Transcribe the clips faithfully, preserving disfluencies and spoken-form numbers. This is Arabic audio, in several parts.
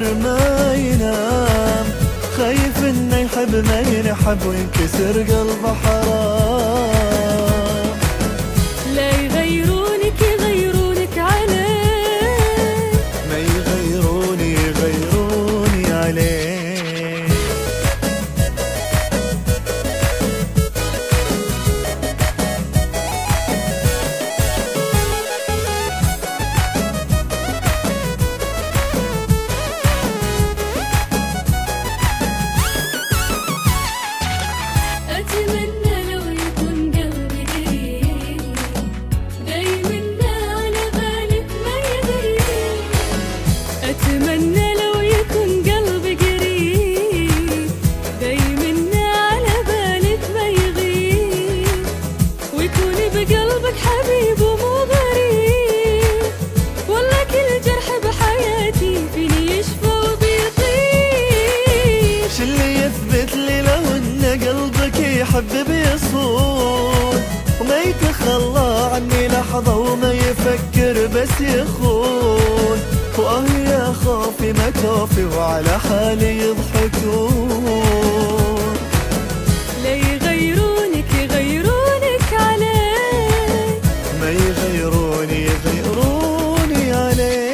يسهر ما ينام، خايف انه يحب ما ينحب وينكسر قلبه حرام. لا يغيرونك يغيرونك عليه، ما يغيروني يغيروني عليه. أتمنى لو يكون قلبي قريب، دايمنا على بالك ما يغيب، ويكون بقلبك حبيب ومو غريب. والله كل جرح بحياتي فيني يشفى وبيطيب. ش اللي يثبت لي لو ان قلبك يحب بيصون، وما يتخلى عني لحظة وما يفكر بس يخون. واه يا خوفي ما توفي وعلى حالي يضحكون. لا يغيرونك يغيرونك عليه، ما يغيروني يغيروني عليه.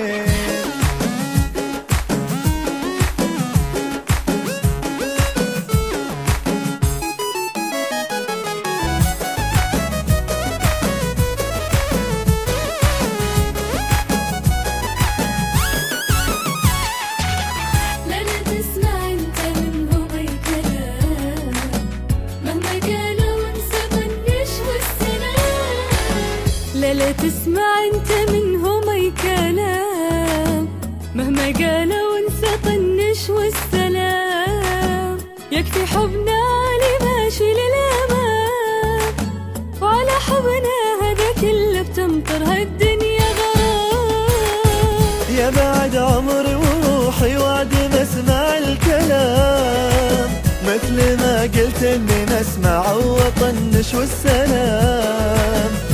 لا لا تسمع انت منهم اي كلام، مهما قالوا انسى طنش والسلام. يكفي حبنا اللي ماشي للامام، وعلى حبنا هذا كله بتمطر هالدنيا غرام. يا بعد عمري وروحي وعد بسمع الكلام، مثل ما قلت اني نسمع وطنش والسلام.